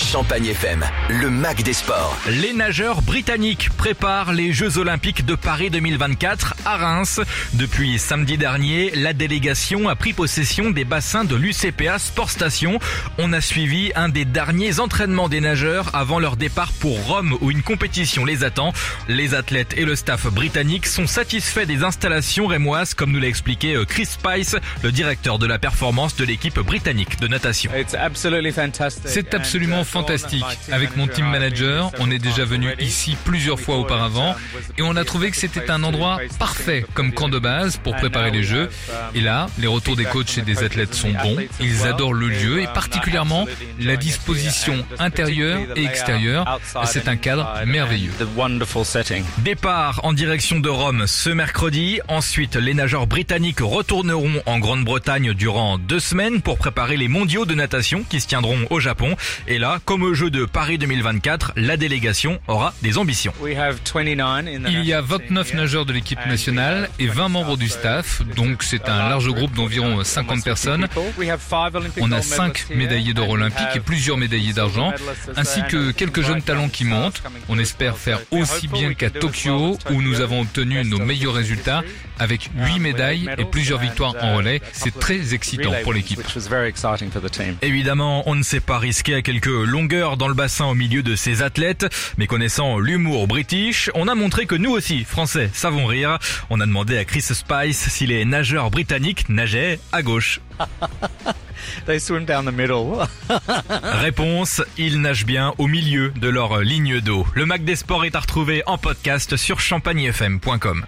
Champagne FM, le Mac des sports. Les nageurs britanniques préparent les Jeux Olympiques de Paris 2024 à Reims. Depuis samedi dernier, la délégation a pris possession des bassins de l'UCPA Sport Station. On a suivi un des derniers entraînements des nageurs avant leur départ pour Rome où une compétition les attend. Les athlètes et le staff britannique sont satisfaits des installations rémoises, comme nous l'a expliqué Chris Spice, le directeur de la performance de l'équipe britannique de natation. C'est absolument fantastique. Avec mon team manager, on est déjà venu ici plusieurs fois auparavant et on a trouvé que c'était un endroit parfait comme camp de base pour préparer les Jeux. Et là, les retours des coachs et des athlètes sont bons. Ils adorent le lieu et particulièrement la disposition intérieure et extérieure. C'est un cadre merveilleux. Départ en direction de Rome ce mercredi. Ensuite, les nageurs britanniques retourneront en Grande-Bretagne durant 2 semaines pour préparer les mondiaux de natation qui se tiendront au Japon. Et là, comme aux Jeux de Paris 2024, la délégation aura des ambitions. Il y a 29 nageurs de l'équipe nationale et 20 membres du staff, donc c'est un large groupe d'environ 50 personnes. On a 5 médaillés d'or olympiques et plusieurs médaillés d'argent, ainsi que quelques jeunes talents qui montent. On espère faire aussi bien qu'à Tokyo, où nous avons obtenu nos meilleurs résultats, avec 8 médailles et plusieurs victoires en relais. C'est très excitant pour l'équipe. Évidemment, on ne s'est pas risqué à quelques longueurs dans le bassin au milieu de ces athlètes, mais connaissant l'humour british, on a montré que nous aussi, Français, savons rire. On a demandé à Chris Spice si les nageurs britanniques nageaient à gauche. Réponse, ils nagent bien au milieu de leur ligne d'eau. Le Mac des sports est à retrouver en podcast sur champagnefm.com.